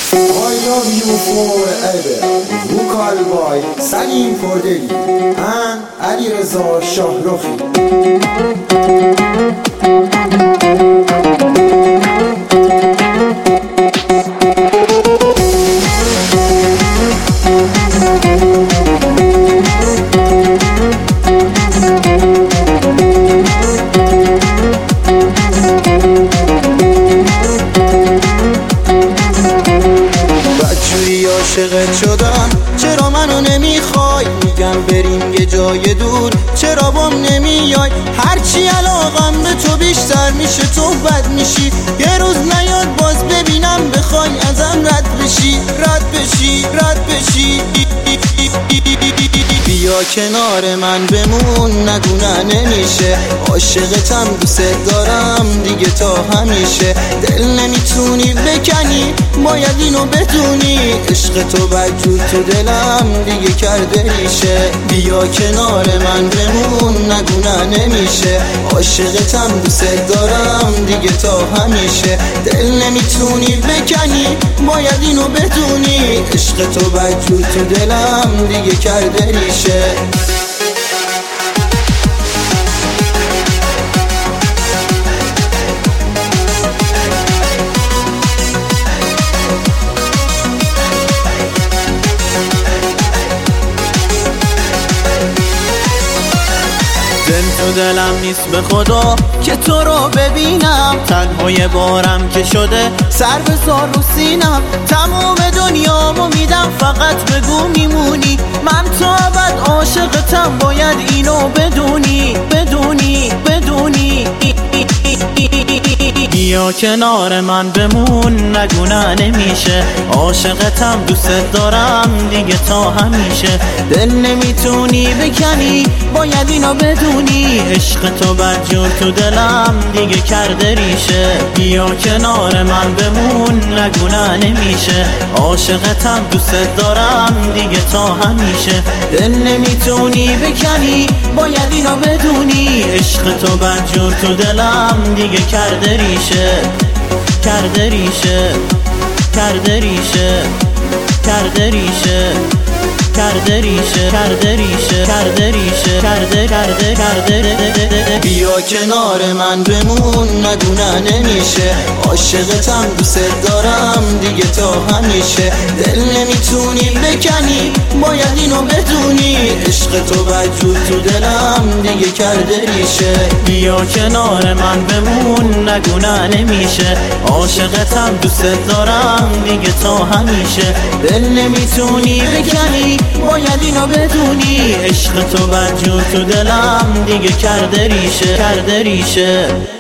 I love you forever. Vocal by Salim Kordeli and Alireza Shahrokhi. عاشقت شدم چرا منو نمیخوای؟ میگم بریم یه جای دور چرا بام نمیای؟ هرچی علاقم به تو بیشتر میشه تو بد میشی. یه روز نیاد باز ببینم بخوای ازم رد بشی. بیا کنار من بمون نگو نه نمیشه. عاشقتم دوست دارم دیگه تا همیشه. دل نمیتونی بکنی باید اینو بدونی. عشق تو بدجور تو دلم دیگه کرده ریشه. بیا کنار من بمون نگو نه نمیشه. عاشقتم دوست دارم دیگه تا همیشه. دل نمیتونی بکنی باید اینو بدونی. عشق تو بدجور تو دلم دیگه کرده ریشه. دل تو دلم نیست به خدا که تو رو ببینم. تنهای بارم که شده سر بزار رو سینم. تمام دنیامو میدم فقط بگو میمونی. من تا ابد عاشقتم باید اینو بدونی. بیا کنار من بمون نگو نه نمیشه. عاشقتم دوست دارم دیگه تا همیشه. دل نمیتونی بکنی باید اینو بدونی. عشق تو بدجور تو دلم دیگه کرده ریشه. بیا کنار من بمون نگو نه نمیشه. عاشقتم دوست دارم دیگه تا همیشه. دل نمیتونی بکنی باید اینو بدونی. عشق تو بدجور تو دلم دیگه کرده ریشه. بیا کنار من بمون نگو نه نمیشه. عاشقتم دوست دارم دیگه تا همیشه. دل نمیتونی بکنی باید اینو بدونی. عشق تو بدجور تو دلم دیگه کرده ریشه. بیا کنار من بمون نگو نه نمیشه. عاشقتم دوست دارم دیگه تا همیشه. دل نمیتونی بکنی باید اینو بدونی. عشق تو بدجور تو دلم دیگه کرده ریشه.